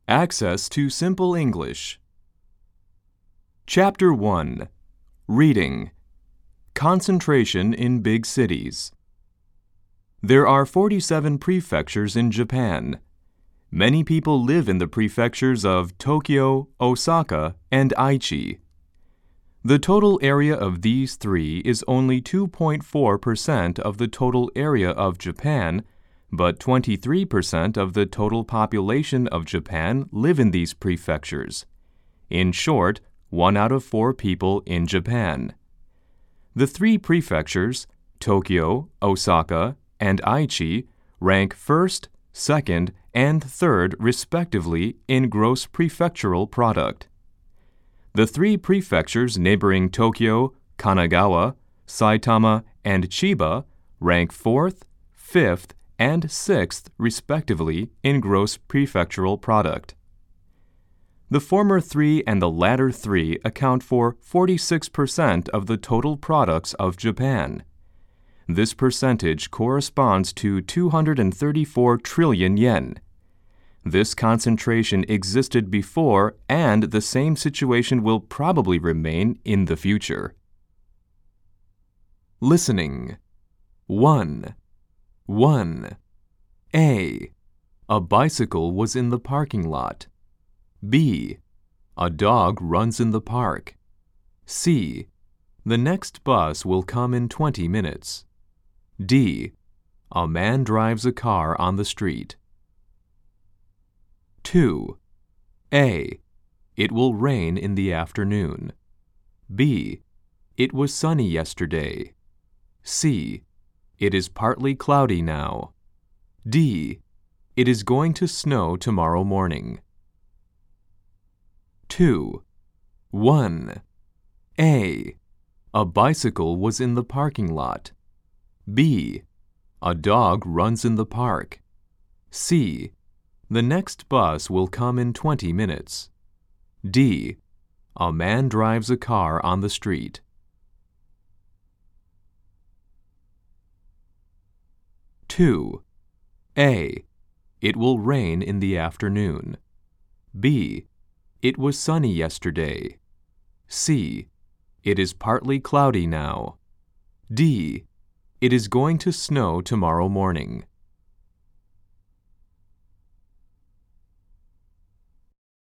Access to Simple English. Chapter 1. Reading. Concentration in Big Cities. There are 47 prefectures in Japan. Many people live in the prefectures of Tokyo, Osaka, and Aichi. The total area of these three is only 2.4% of the total area of Japan, but 23% of the total population of Japan live in these prefectures. In short, 1 out of 4 people in Japan. The three prefectures, Tokyo, Osaka, and Aichi, rank first, second, and third respectively in gross prefectural product. The three prefectures neighboring Tokyo, Kanagawa, Saitama, and Chiba rank fourth, fifth, and sixth respectively in gross prefectural product. The former three and the latter three account for 46% of the total products of Japan. This percentage corresponds to 234 trillion yen. This concentration existed before, and the same situation will probably remain in the future. Listening. 1. A bicycle was in the parking lot. B. A dog runs in the park. C. The next bus will come in 20 minutes. D. A man drives a car on the street. 2. A. It will rain in the afternoon. B. It was sunny yesterday. C. It is partly cloudy now. D. It is going to snow tomorrow morning. 2. 1. A bicycle was in the parking lot. B. A dog runs in the park. C. The next bus will come in 20 minutes. D. A man drives a car on the street. 2. A. It will rain in the afternoon. B. It was sunny yesterday. C. It is partly cloudy now. D. It is going to snow tomorrow morning.